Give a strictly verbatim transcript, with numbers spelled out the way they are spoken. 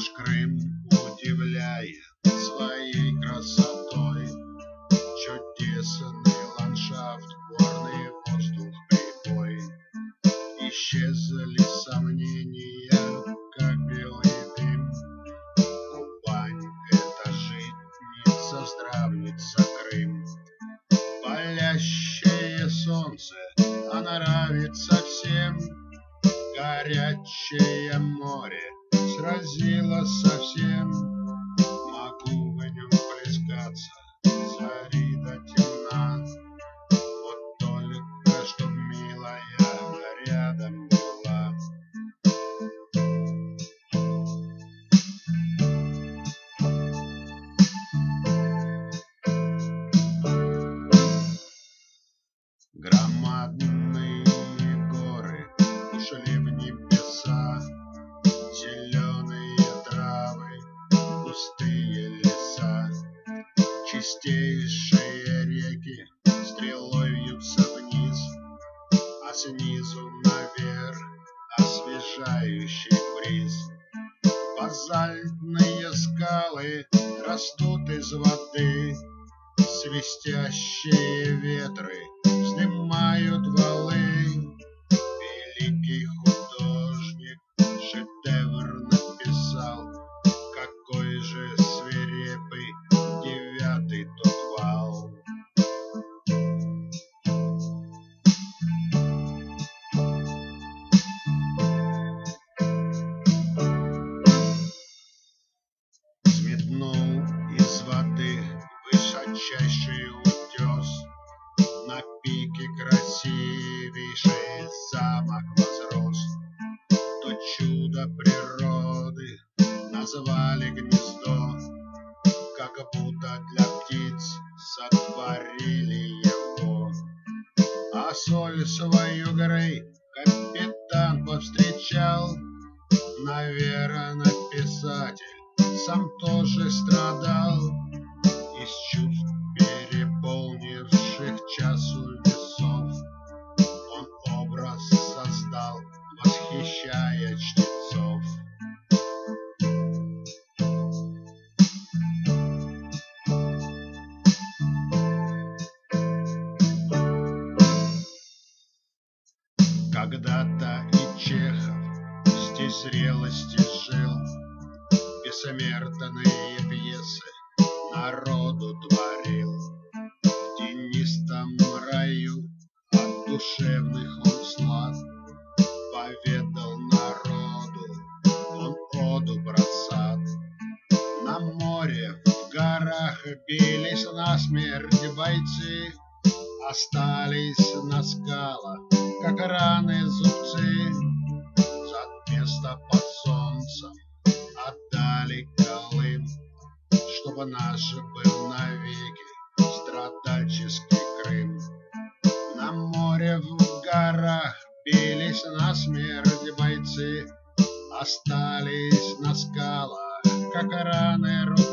Наш Крым удивляет своей красотой. Чудесный ландшафт, горный воздух, прибой. Исчезли сомнения, как белый дым. Кубань — это житница, здравница, Крым. Палящее солнце, оно нравится всем. Горячее море сразило совсем. Могу в нем плескаться с зари до темна. Вот только чтоб милая рядом была. Громадные горы ушли в небеса, зеленые травы, густые леса, чистейшие реки стрелой вьются вниз, а снизу наверх освежающий бриз. Базальтные скалы растут из воды, свистящие ветры вздымают валы. Великий художник шедевр написал, какой же свирепый девятый тот вал. Взметнул из воды высочайший утес, на пике красивейший замок возрос. То чудо природы назвали гнездо, как будто для птиц сотворили его. А соль свою Грей капитан повстречал. Наверно, писатель сам тоже страдал из чувств, переполнивших часу весов. Он образ создал, восхищая чтецов. Когда-то и Чехов здесь зрелости жил, бессмертные пьесы народу творил. В тенистом раю от душевных он слад поведал народу он оду про сад. На море, в горах бились насмерть бойцы, остались на скалах, как раны зубцы. За место под солнцем отдали Колым, чтобы наш был навеки страдальческий Крым. На море, в горах бились насмерть бойцы, остались на скалах, как раны